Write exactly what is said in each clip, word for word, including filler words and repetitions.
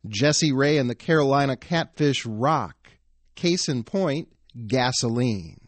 Jessie Ray and the Carolina Catfish rock. Case in point, Gasoline.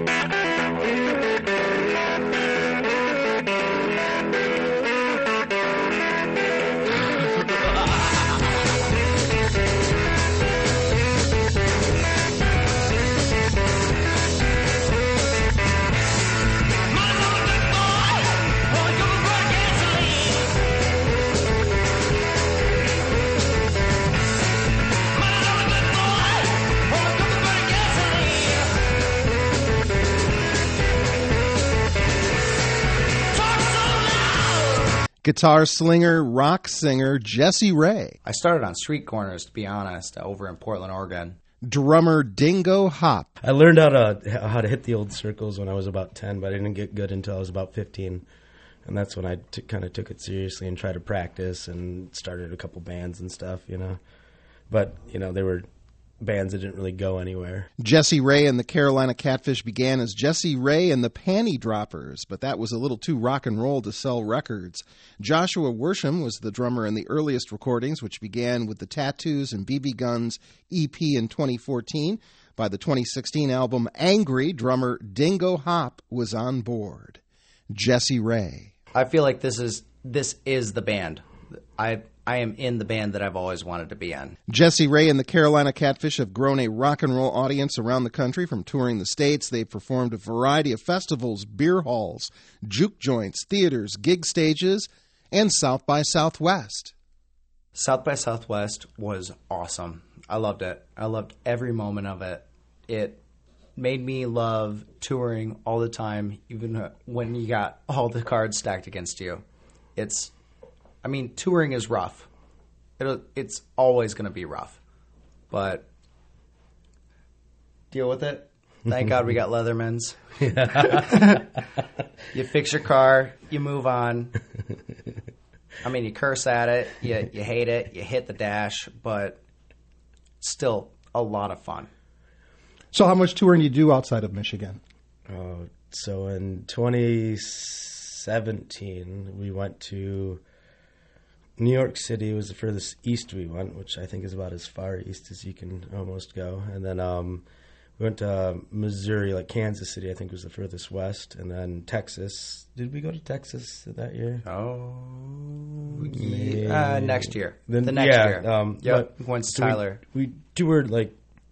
Guitar slinger, rock singer, Jessie Ray. I started on street corners, to be honest, over in Portland, Oregon. Drummer Dingo Hop. I learned how to how to hit the old circles when I was about ten, but I didn't get good until I was about fifteen. And that's when I t- kind of took it seriously and tried to practice and started a couple bands and stuff, you know. But, you know, they were bands that didn't really go anywhere. Jessie Ray and the Carolina Catfish began as Jessie Ray and the Panty Droppers, but that was a little too rock and roll to sell records. Joshua Worsham was the drummer in the earliest recordings, which began with the Tattoos and B B Guns E P in twenty fourteen. By the twenty sixteen album Angry, drummer Dingo Hop was on board. Jessie Ray. I feel like this is this is the band. I I am in the band that I've always wanted to be in. Jessie Ray and the Carolina Catfish have grown a rock and roll audience around the country. From touring the States, they've performed a variety of festivals, beer halls, juke joints, theaters, gig stages, and South by Southwest. South by Southwest was awesome. I loved it. I loved every moment of it. It made me love touring all the time, even when you got all the cards stacked against you. It's I mean, touring is rough. It'll, it's always going to be rough. But deal with it. Thank God we got Leathermans. You fix your car, you move on. I mean, you curse at it, you, you hate it, you hit the dash, but still a lot of fun. So how much touring do you do outside of Michigan? Uh, so in twenty seventeen, we went to New York City. Was the furthest east we went, which I think is about as far east as you can almost go. And then um, we went to Missouri, like Kansas City, I think was the furthest west. And then Texas. Did we go to Texas that year? Oh, yeah. Uh, next year. Then, the next yeah, year. Um, yep. Once so Tyler. We, we toured like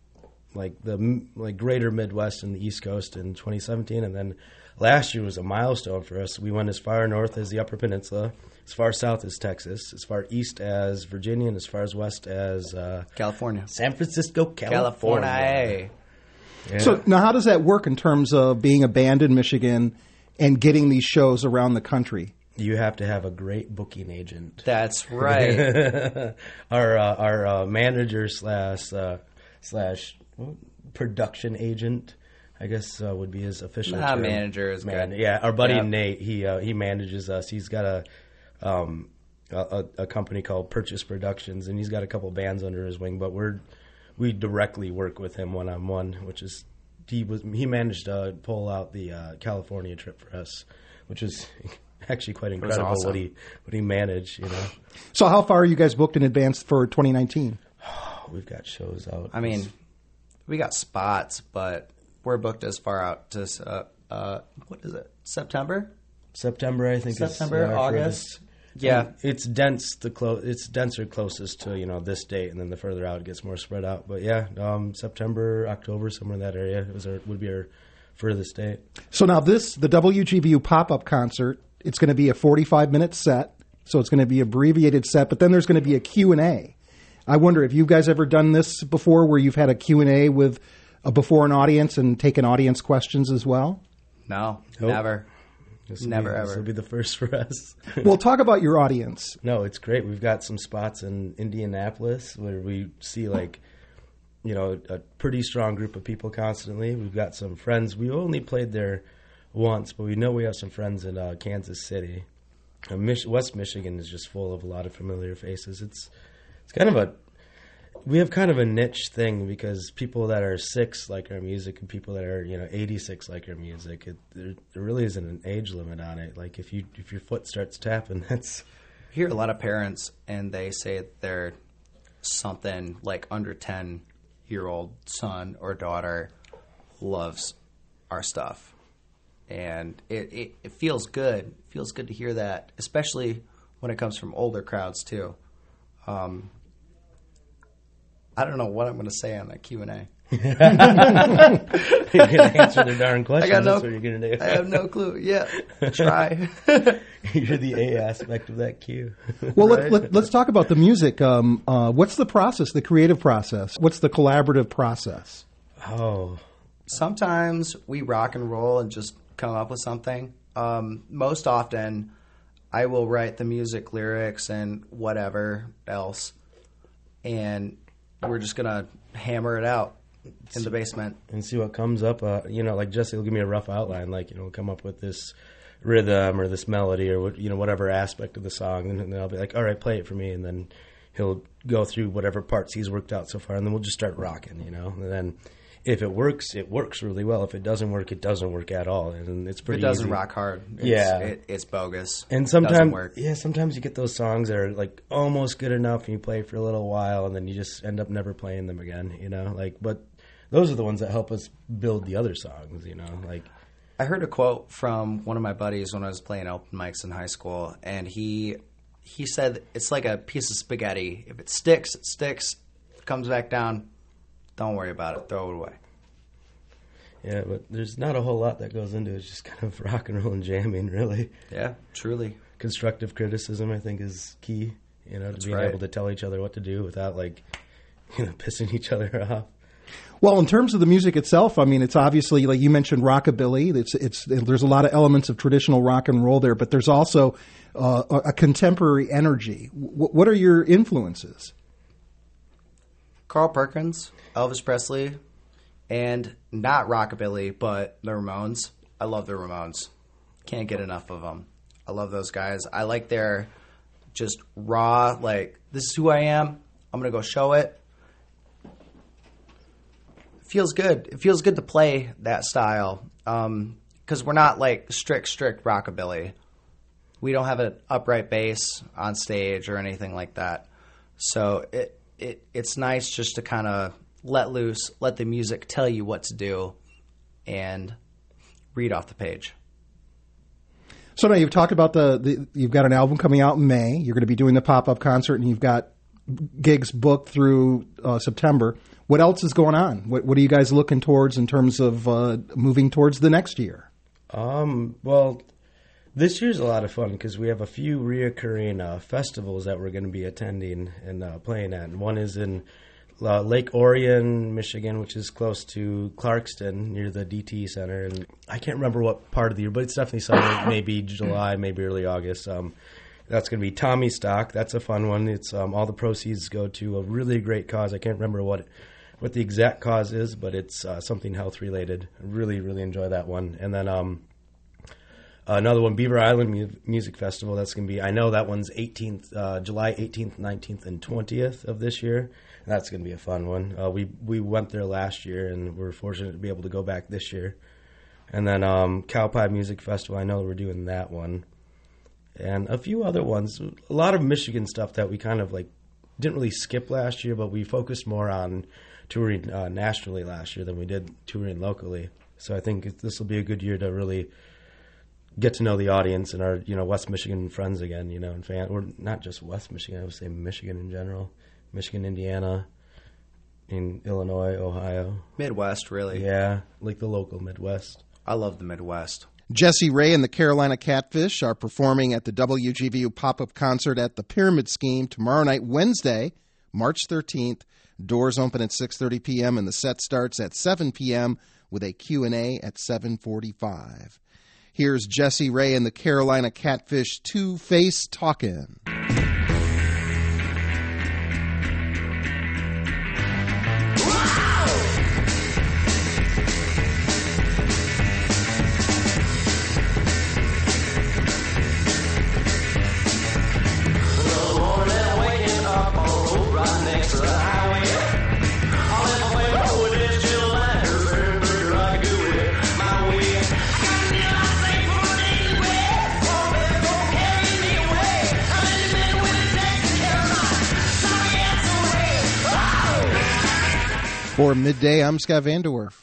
like the like greater Midwest and the East Coast in twenty seventeen, and then last year was a milestone for us. We went as far north as the Upper Peninsula, as far south as Texas, as far east as Virginia, and as far as west as uh, California. San Francisco, California. California. Yeah. So now how does that work in terms of being a band in Michigan and getting these shows around the country? You have to have a great booking agent. That's right. our uh, our uh, manager slash uh, slash production agent, I guess uh, would be his official nah, term. Manager is Man, good. Yeah, our buddy yep. Nate, he uh, he manages us. He's got a, um, a a company called Purchase Productions, and he's got a couple bands under his wing. But we're we directly work with him one on one, which is he was he managed to pull out the uh, California trip for us, which is actually quite incredible awesome. what he what he managed. You know. So how far are you guys booked in advance for twenty nineteen? We've got shows out. I mean, we got spots, but we're booked as far out to uh, uh, what is it? September? September, I think. September, is, uh, August. Yeah, it's dense. The clo- it's denser closest to you know this date, and then the further out it gets more spread out. But yeah, um, September, October, somewhere in that area was our, would be our furthest date. So now this, the W G B U pop-up concert, it's going to be a forty-five minute set, so it's going to be abbreviated set, but then there's going to be a Q and A. I wonder if you guys ever done this before where you've had a Q and A with uh, before an audience and taken audience questions as well? no, Nope. never. This will Never, be, ever. This will be the first for us. Well, talk about your audience. No, it's great. We've got some spots in Indianapolis where we see like, you know, a pretty strong group of people constantly. We've got some friends. We only played there once, but we know we have some friends in uh, Kansas City. Uh, Mich- West Michigan is just full of a lot of familiar faces. It's it's kind of a we have kind of a niche thing because people that are six like our music and people that are you know eighty-six like our music. It, there, there really isn't an age limit on it. Like if you if your foot starts tapping, that's I hear a lot of parents, and they say they're something like under ten year old son or daughter loves our stuff. And it, it, it feels good. It feels good to hear that, especially when it comes from older crowds too. Um, I don't know what I'm going to say on that Q and A. You're going to answer the darn question. I got no, That's what you're going to do. I have no clue. Yeah, try. You're the A aspect of that Q. Well, Right. let, let, let's talk about the music. Um, uh, what's the process, the creative process? What's the collaborative process? Oh, Sometimes we rock and roll and just come up with something. Um, most often, I will write the music, lyrics, and whatever else, and we're just gonna hammer it out in the basement. and see what comes up. Uh, you know, like Jesse will give me a rough outline, like, you know, come up with this rhythm or this melody or, what- you know, whatever aspect of the song. And then I'll be like, all right, play it for me. And then he'll go through whatever parts he's worked out so far. And then we'll just start rocking, you know. And then if it works, it works really well. If it doesn't work, it doesn't work at all. And it's If pretty it doesn't easy. rock hard, it's, Yeah. it, it's bogus. And Doesn't sometimes, work. yeah, sometimes you get those songs that are like almost good enough, and you play for a little while, and then you just end up never playing them again. You know, like, but those are the ones that help us build the other songs. You know, like, I heard a quote from one of my buddies when I was playing open mics in high school, and he he said it's like a piece of spaghetti. If it sticks, it sticks. If it comes back down, don't worry about it. Throw it away. yeah, but there's not a whole lot that goes into it. It's just kind of rock and roll and jamming, really. Yeah, truly. Constructive criticism, I think, is key. You know, to being right. able to tell each other what to do without, like, you know, pissing each other off. Well, in terms of the music itself, I mean, it's obviously, like you mentioned, rockabilly. It's it's there's a lot of elements of traditional rock and roll there, but there's also uh, a, a contemporary energy. W- what are your influences? Carl Perkins, Elvis Presley, and not rockabilly, but the Ramones. I love the Ramones. Can't get enough of them. I love those guys. I like their just raw, like, this is who I am. I'm going to go show it. Feels good. It feels good to play that style because we're not like strict, strict rockabilly. We don't have an upright bass on stage or anything like that. So it, it it's nice just to kind of let loose, let the music tell you what to do, and read off the page. So now you've talked about the, the you've got an album coming out in May. You're going to be doing the pop-up concert, and you've got gigs booked through uh, September. What else is going on? What, what are you guys looking towards in terms of uh, moving towards the next year? Um, well, this year's a lot of fun because we have a few reoccurring uh, festivals that we're going to be attending and uh, playing at. And one is in uh, Lake Orion, Michigan, which is close to Clarkston near the D T Center. And I can't remember what part of the year, but it's definitely summer, maybe July, maybe early August. Um, that's going to be Tommy Stock. That's a fun one. It's um, all the proceeds go to a really great cause. I can't remember what what the exact cause is, but it's uh, something health related. I really, really enjoy that one. And then um, another one, Beaver Island Mu- Music Festival. That's going to be, I know that one's eighteenth, uh, July eighteenth, nineteenth, and twentieth of this year. And that's going to be a fun one. Uh, we we went there last year, and we're fortunate to be able to go back this year. And then um, Cowpie Music Festival, I know we're doing that one. And a few other ones. A lot of Michigan stuff that we kind of like didn't really skip last year, but we focused more on touring uh, nationally last year than we did touring locally. So I think this will be a good year to really get to know the audience and our, you know, West Michigan friends again, you know, and fan, or not just West Michigan, I would say Michigan in general, Michigan, Indiana, in Illinois, Ohio. Midwest, really. Yeah, like the local Midwest. I love the Midwest. Jesse Ray and the Carolina Catfish are performing at the W G V U pop-up concert at the Pyramid Scheme tomorrow night, Wednesday, March thirteenth. Doors open at six thirty p.m. and the set starts at seven p.m. with a Q and A at seven forty-five. Here's Jesse Ray and the Carolina Catfish Two-Face Talkin'. Carry me away. I'm in the Midwest. For Midday, I'm Scott Vanderwerf.